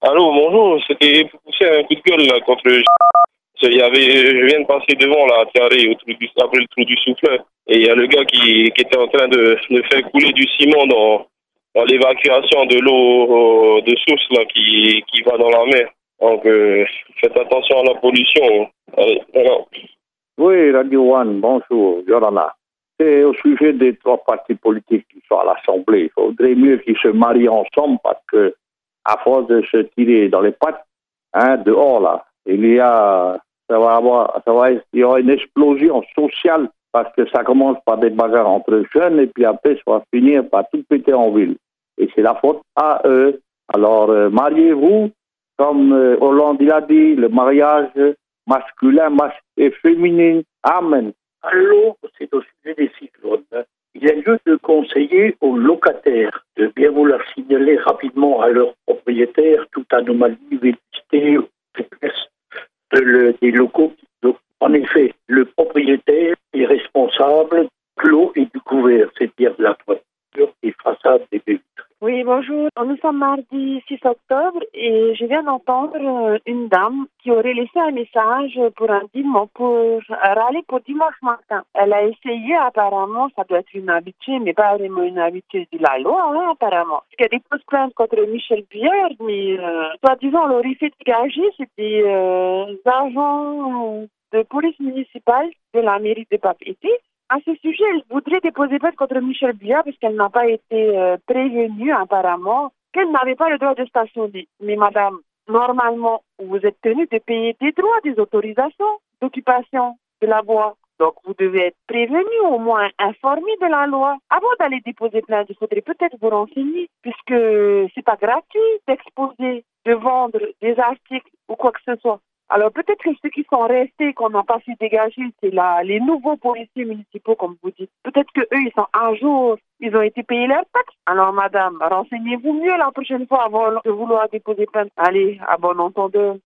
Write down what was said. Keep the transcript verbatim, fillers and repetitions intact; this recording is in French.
Allô, bonjour, c'était pour pousser un coup de gueule là, contre le... Il y avait, je viens de passer devant là, à Tiaré, au trou du, après le trou du souffleur. Et il y a le gars qui, qui était en train de, de faire couler du ciment dans, dans l'évacuation de l'eau de source là, qui, qui va dans la mer. Donc euh, faites attention à la pollution. Allez, voilà. Oui, Radio One, bonjour, Yorana. C'est au sujet des trois partis politiques qui sont à l'Assemblée. Il faudrait mieux qu'ils se marient ensemble parce que, à force de se tirer dans les pattes, hein, dehors là, il y a, ça va avoir, ça va, il y aura une explosion sociale parce que ça commence par des bagarres entre jeunes et puis après ça va finir par tout péter en ville. Et c'est la faute à eux. Alors, euh, mariez-vous, comme euh, Hollande il a dit, le mariage masculin mas- et féminin. Amen. Allô, c'est au sujet des cyclones. Il y a lieu de conseiller aux locataires de bien vouloir signaler rapidement à leurs propriétaires toute anomalie, vétusté ou faiblesse de le, des locaux. Donc, en effet, le propriétaire est responsable de l'eau et du couvert, c'est-à-dire de la toiture, des façades, des baies vitrées. Oui, bonjour. Nous sommes mardi six octobre et je viens d'entendre une dame qui aurait laissé un message pour un dimanche, pour râler pour dimanche matin. Elle a essayé apparemment, ça doit être une habituée, mais pas vraiment une habituée de la loi, hein, apparemment. Parce qu'elle dépose plainte contre Michel Bière, mais euh, soi-disant, on l'aurait fait dégager, c'est des euh, agents de police municipale de la mairie de Papeete. À ce sujet, elle voudrait déposer plainte contre Michel Biard parce qu'elle n'a pas été euh, prévenue apparemment qu'elle n'avait pas le droit de stationner. Mais madame, normalement, vous êtes tenue de payer des droits, des autorisations d'occupation de la voie. Donc vous devez être prévenue, au moins informée de la loi. Avant d'aller déposer plainte, il faudrait peut-être vous renseigner puisque c'est pas gratuit d'exposer, de vendre des articles ou quoi que ce soit. Alors peut-être que ceux qui sont restés, qu'on n'a pas fait dégager, c'est là les nouveaux policiers municipaux, comme vous dites. Peut-être que eux, ils sont à jour, ils ont été payés leurs taxes. Alors madame, renseignez-vous mieux la prochaine fois avant de vouloir déposer plainte. Allez, à bon entendeur.